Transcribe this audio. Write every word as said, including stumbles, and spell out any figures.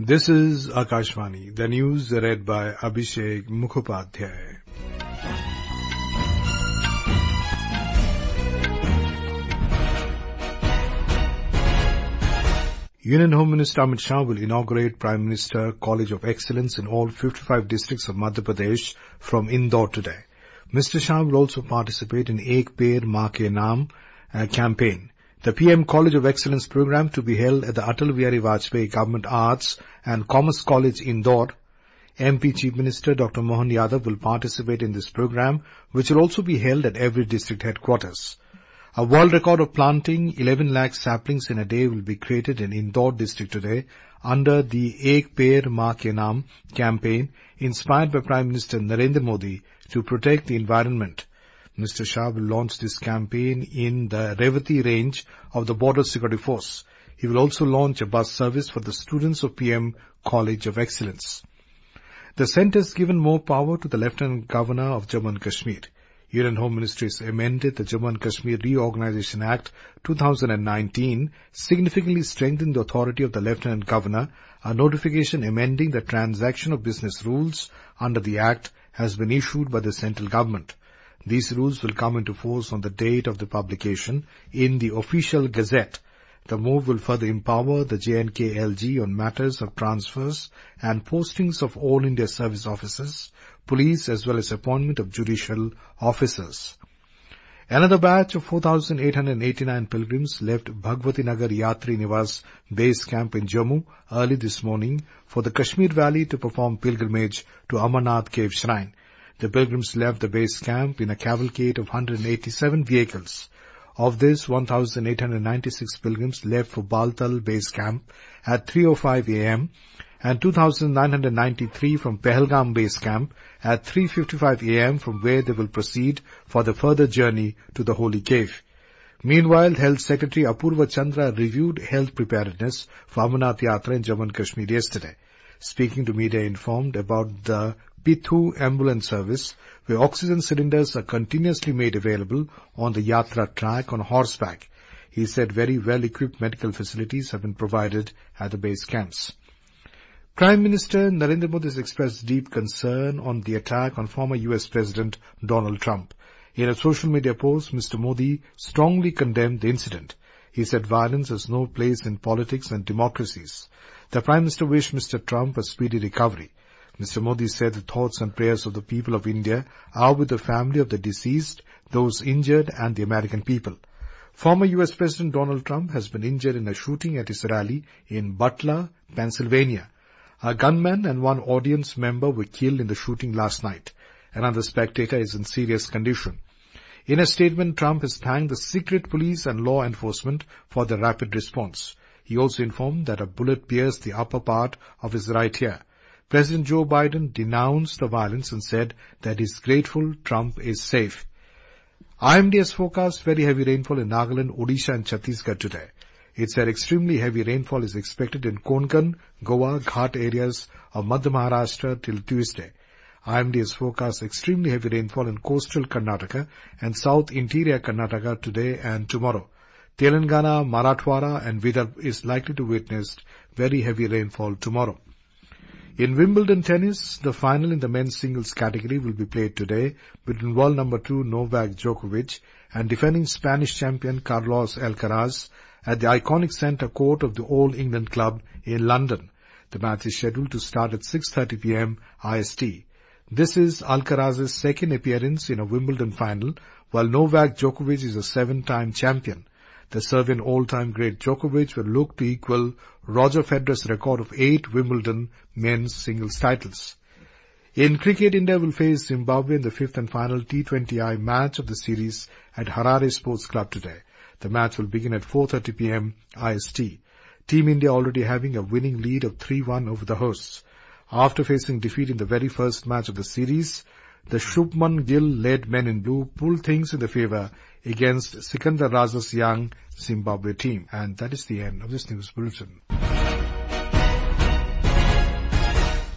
This is Akashvani, the news read by Abhishek Mukhopadhyay. Union Home Minister Amit Shah will inaugurate Prime Minister College of Excellence in all fifty-five districts of Madhya Pradesh from Indore today. Mister Shah will also participate in Ek Peड़ Maa Ke Naam uh, campaign. The P M College of Excellence program to be held at the Atal Bihari Vajpayee Government Arts and Commerce College, Indore. M P Chief Minister Doctor Mohan Yadav will participate in this program, which will also be held at every district headquarters. A world record of planting eleven lakh saplings in a day will be created in Indore district today under the Ek Peड़ Maa Ke Naam campaign inspired by Prime Minister Narendra Modi to protect the environment. Mister Shah will launch this campaign in the Revati range of the Border Security Force. He will also launch a bus service for the students of P M College of Excellence. The centre has given more power to the Lieutenant Governor of Jammu and Kashmir. Union Home Ministry has amended the Jammu and Kashmir Reorganisation Act two thousand nineteen, significantly strengthening the authority of the Lieutenant Governor. A notification amending the transaction of business rules under the Act has been issued by the central government. These rules will come into force on the date of the publication in the official gazette. The move will further empower the J and K L G on matters of transfers and postings of All India Service Officers, police as well as appointment of judicial officers. Another batch of four thousand eight hundred eighty-nine pilgrims left Bhagwati Nagar Yatri Niwas base camp in Jammu early this morning for the Kashmir Valley to perform pilgrimage to Amarnath Cave Shrine. The pilgrims left the base camp in a cavalcade of one hundred eighty-seven vehicles. Of this, one thousand eight hundred ninety-six pilgrims left for Baltal base camp at three oh five a m and two thousand nine hundred ninety-three from Pahalgam base camp at three fifty-five a m from where they will proceed for the further journey to the holy cave. Meanwhile, Health Secretary Apurva Chandra reviewed health preparedness for Amarnath Yatra in Jammu and Kashmir yesterday. Speaking to media, informed about the Pithu ambulance service, where oxygen cylinders are continuously made available on the Yatra track on horseback. He said very well-equipped medical facilities have been provided at the base camps. Prime Minister Narendra Modi has expressed deep concern on the attack on former U S President Donald Trump. In a social media post, Mister Modi strongly condemned the incident. He said violence has no place in politics and democracies. The Prime Minister wished Mister Trump a speedy recovery. Mister Modi said the thoughts and prayers of the people of India are with the family of the deceased, those injured and the American people. Former U S President Donald Trump has been injured in a shooting at his rally in Butler, Pennsylvania. A gunman and one audience member were killed in the shooting last night. Another spectator is in serious condition. In a statement, Trump has thanked the secret police and law enforcement for the rapid response. He also informed that a bullet pierced the upper part of his right ear. President Joe Biden denounced the violence and said that he is grateful Trump is safe. I M D has forecast very heavy rainfall in Nagaland, Odisha and Chhattisgarh today. It said extremely heavy rainfall is expected in Konkan, Goa, Ghat areas of Madhya Maharashtra till Tuesday. I M D has forecast extremely heavy rainfall in coastal Karnataka and south interior Karnataka today and tomorrow. Telangana, Marathwada and Vidarbha is likely to witness very heavy rainfall tomorrow. In Wimbledon tennis, the final in the men's singles category will be played today between world number two Novak Djokovic and defending Spanish champion Carlos Alcaraz at the iconic centre court of the All England Club in London. The match is scheduled to start at six thirty p m I S T. This is Alcaraz's second appearance in a Wimbledon final, while Novak Djokovic is a seven-time champion. The Serbian all-time great Djokovic will look to equal Roger Federer's record of eight Wimbledon men's singles titles. In cricket, India will face Zimbabwe in the fifth and final T twenty I match of the series at Harare Sports Club today. The match will begin at four thirty p m I S T. Team India already having a winning lead of three one over the hosts. After facing defeat in the very first match of the series, the Shubman Gill-led men in blue pulled things in the favour against Sikandar Raza's young Zimbabwe team. And that is the end of this news bulletin.